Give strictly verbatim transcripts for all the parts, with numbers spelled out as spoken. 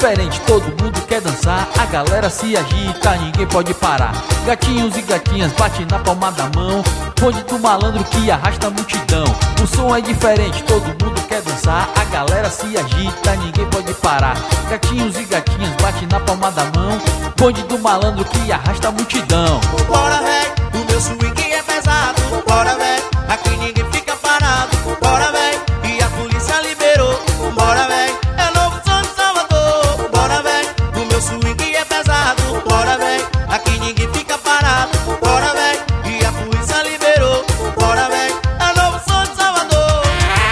diferente, todo mundo quer dançar. A galera se agita, ninguém pode parar. Gatinhos e gatinhas bate na palma da mão. Bonde do malandro que arrasta a multidão. O som é diferente, todo mundo quer dançar. A galera se agita, ninguém pode parar. Gatinhos e gatinhas bate na palma da mão. Bonde do malandro que arrasta a multidão. Bora, véi, o meu swing é pesado. Bora, véi, aqui ninguém fica parado. Bora, véi, e a polícia liberou. Bora, véi, é novo som de Salvador. Bora, véi, o meu swing é pesado. Bora, véi, aqui ninguém fica parado. Bora, véi, e a polícia liberou. Bora, véi, é novo som de Salvador.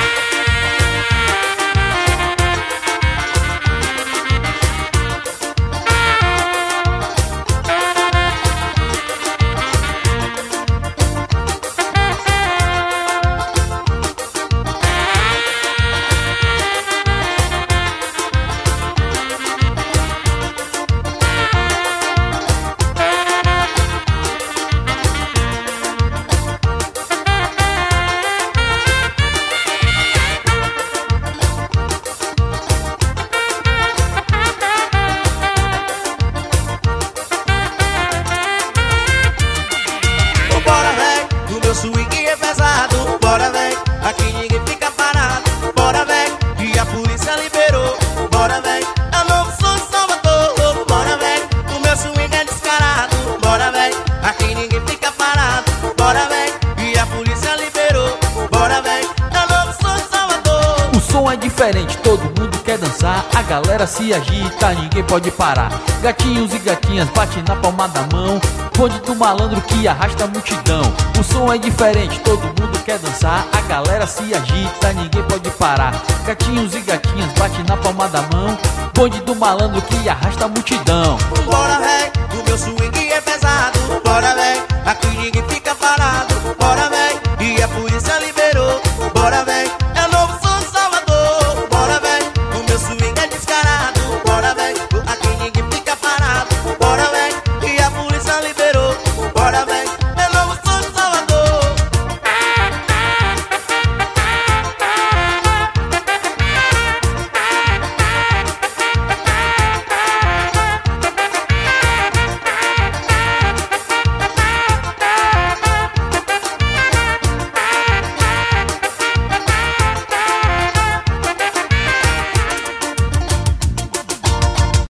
Bora, véi, o meu swing é pesado. Bora, véi, aqui ninguém fica parado. Bora, véi, e a polícia liberou. Bora, véi, é novo som de Salvador. Bora, véi, o meu swing é descarado. Bora, véi, aqui ninguém fica parado. Bora, véi, e a polícia liberou. Bora, véi, é novo som de Salvador. O som é diferente, todo mundo quer dançar. A galera se agita, ninguém pode parar. Gatinhos e gatinhas bate na palma da mão. Bonde do malandro que arrasta a multidão. O som é diferente, todo mundo quer dançar. A galera se agita, ninguém pode parar. Gatinhos e gatinhas bate na palma da mão. Bonde do malandro que arrasta a multidão. Bora, véi, o meu swing é pesado. Bora, véi, aqui ninguém fica parado. Bora, véi, e a polícia liberou. Bora, véi, é novo som de Salvador. Bora, véi, o meu swing é descarado. Bora, véi, aqui ninguém fica parado. Bora, véi, e a polícia liberou. Bora, véi,